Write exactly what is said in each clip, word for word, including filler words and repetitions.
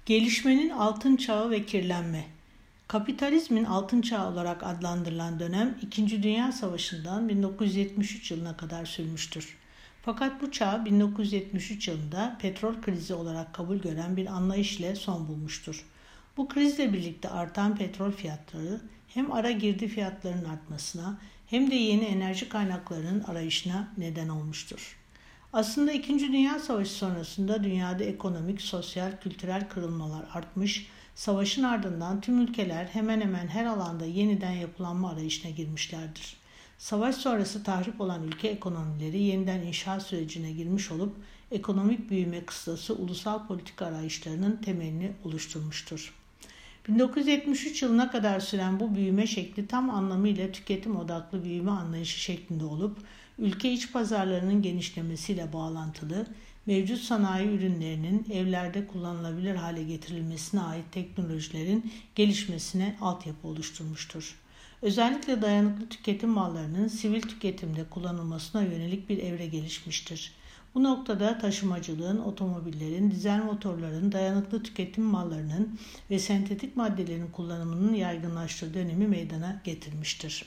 Gelişmenin altın çağı ve kirlenme. Kapitalizmin altın çağı olarak adlandırılan dönem İkinci Dünya Savaşı'ndan bin dokuz yüz yetmiş üç yılına kadar sürmüştür. Fakat bu çağ bin dokuz yüz yetmiş üç yılında petrol krizi olarak kabul gören bir anlayış ile son bulmuştur. Bu krizle birlikte artan petrol fiyatları hem ara girdi fiyatlarının artmasına hem de yeni enerji kaynaklarının arayışına neden olmuştur. Aslında İkinci Dünya Savaşı sonrasında dünyada ekonomik, sosyal, kültürel kırılmalar artmış, savaşın ardından tüm ülkeler hemen hemen her alanda yeniden yapılanma arayışına girmişlerdir. Savaş sonrası tahrip olan ülke ekonomileri yeniden inşa sürecine girmiş olup ekonomik büyüme kıstası ulusal politika arayışlarının temelini oluşturmuştur. bin dokuz yüz yetmiş üç yılına kadar süren bu büyüme şekli tam anlamıyla tüketim odaklı büyüme anlayışı şeklinde olup ülke iç pazarlarının genişlemesiyle bağlantılı, mevcut sanayi ürünlerinin evlerde kullanılabilir hale getirilmesine ait teknolojilerin gelişmesine altyapı oluşturmuştur. Özellikle dayanıklı tüketim mallarının sivil tüketimde kullanılmasına yönelik bir evre gelişmiştir. Bu noktada taşımacılığın, otomobillerin, dizel motorların, dayanıklı tüketim mallarının ve sentetik maddelerin kullanımının yaygınlaştığı dönemi meydana getirmiştir.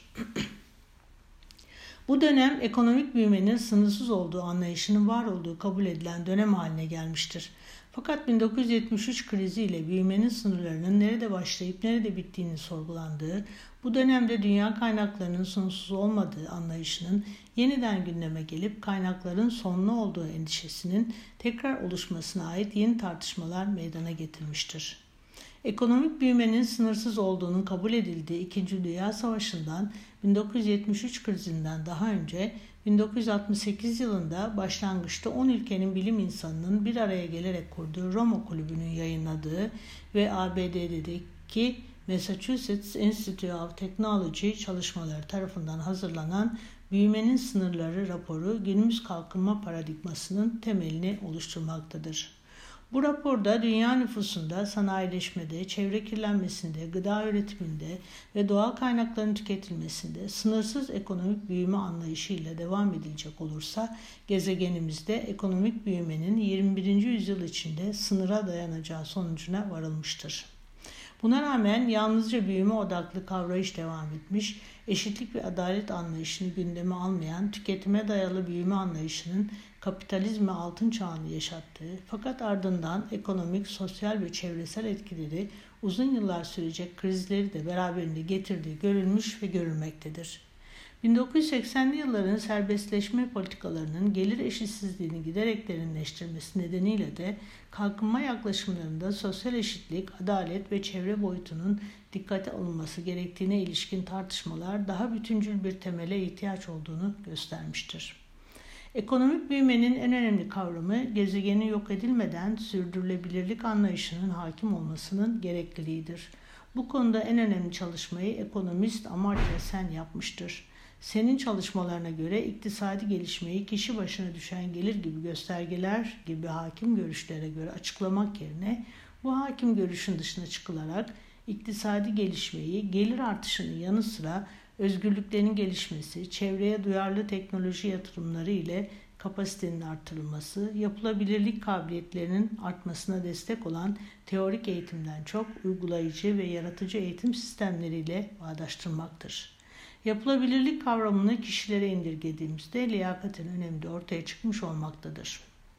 Bu dönem ekonomik büyümenin sınırsız olduğu anlayışının var olduğu kabul edilen dönem haline gelmiştir. Fakat bin dokuz yüz yetmiş üç krizi ile büyümenin sınırlarının nerede başlayıp nerede bittiğini sorgulandığı, bu dönemde dünya kaynaklarının sonsuz olmadığı anlayışının yeniden gündeme gelip kaynakların sonlu olduğu endişesinin tekrar oluşmasına ait yeni tartışmalar meydana getirmiştir. Ekonomik büyümenin sınırsız olduğunun kabul edildiği İkinci Dünya Savaşı'ndan bin dokuz yüz yetmiş üç krizinden daha önce bin dokuz yüz altmış sekiz yılında başlangıçta on ülkenin bilim insanının bir araya gelerek kurduğu Roma Kulübü'nün yayınladığı ve A B D'deki Massachusetts Institute of Technology çalışmaları tarafından hazırlanan Büyümenin Sınırları raporu günümüz kalkınma paradigmasının temelini oluşturmaktadır. Bu raporda dünya nüfusunda sanayileşmede, çevre kirlenmesinde, gıda üretiminde ve doğal kaynakların tüketilmesinde sınırsız ekonomik büyüme anlayışıyla devam edilecek olursa gezegenimizde ekonomik büyümenin yirmi birinci yüzyıl içinde sınıra dayanacağı sonucuna varılmıştır. Buna rağmen yalnızca büyüme odaklı kavrayış devam etmiş, eşitlik ve adalet anlayışını gündeme almayan tüketime dayalı büyüme anlayışının kapitalizme altın çağını yaşattığı fakat ardından ekonomik, sosyal ve çevresel etkileri uzun yıllar sürecek krizleri de beraberinde getirdiği görülmüş ve görülmektedir. bin dokuz yüz seksenli yılların serbestleşme politikalarının gelir eşitsizliğini giderek derinleştirmesi nedeniyle de kalkınma yaklaşımlarında sosyal eşitlik, adalet ve çevre boyutunun dikkate alınması gerektiğine ilişkin tartışmalar daha bütüncül bir temele ihtiyaç olduğunu göstermiştir. Ekonomik büyümenin en önemli kavramı gezegenin yok edilmeden sürdürülebilirlik anlayışının hakim olmasının gerekliliğidir. Bu konuda en önemli çalışmayı ekonomist Amartya Sen yapmıştır. Senin çalışmalarına göre iktisadi gelişmeyi kişi başına düşen gelir gibi göstergeler gibi hakim görüşlere göre açıklamak yerine bu hakim görüşün dışına çıkılarak iktisadi gelişmeyi gelir artışının yanı sıra özgürlüklerin gelişmesi, çevreye duyarlı teknoloji yatırımları ile kapasitenin artırılması, yapılabilirlik kabiliyetlerinin artmasına destek olan teorik eğitimden çok uygulayıcı ve yaratıcı eğitim sistemleriyle bağdaştırmaktır. Yapılabilirlik kavramını kişilere indirgediğimizde liyakatin önemi de ortaya çıkmış olmaktadır.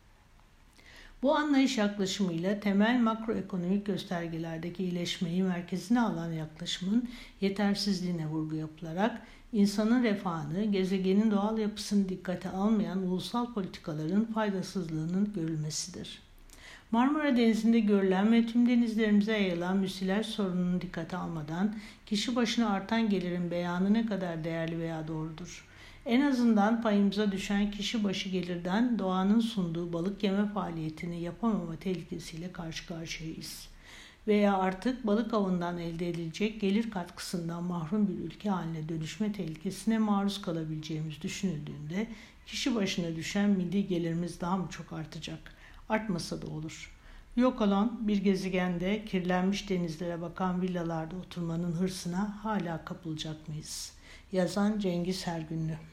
Bu anlayış yaklaşımıyla temel makroekonomik göstergelerdeki iyileşmeyi merkezine alan yaklaşımın yetersizliğine vurgu yapılarak insanın refahını, gezegenin doğal yapısını dikkate almayan ulusal politikaların faydasızlığının görülmesidir. Marmara Denizi'nde görülen ve tüm denizlerimize yayılan müsilaj sorununu dikkate almadan kişi başına artan gelirin beyanı ne kadar değerli veya doğrudur? En azından payımıza düşen kişi başı gelirden doğanın sunduğu balık yeme faaliyetini yapamama tehlikesiyle karşı karşıyayız. Veya artık balık avından elde edilecek gelir katkısından mahrum bir ülke haline dönüşme tehlikesine maruz kalabileceğimiz düşünüldüğünde kişi başına düşen milli gelirimiz daha mı çok artacak? Artmasa da olur. Yok olan bir gezegende kirlenmiş denizlere bakan villalarda oturmanın hırsına hala kapılacak mıyız? Yazan Cengiz Hergünlü.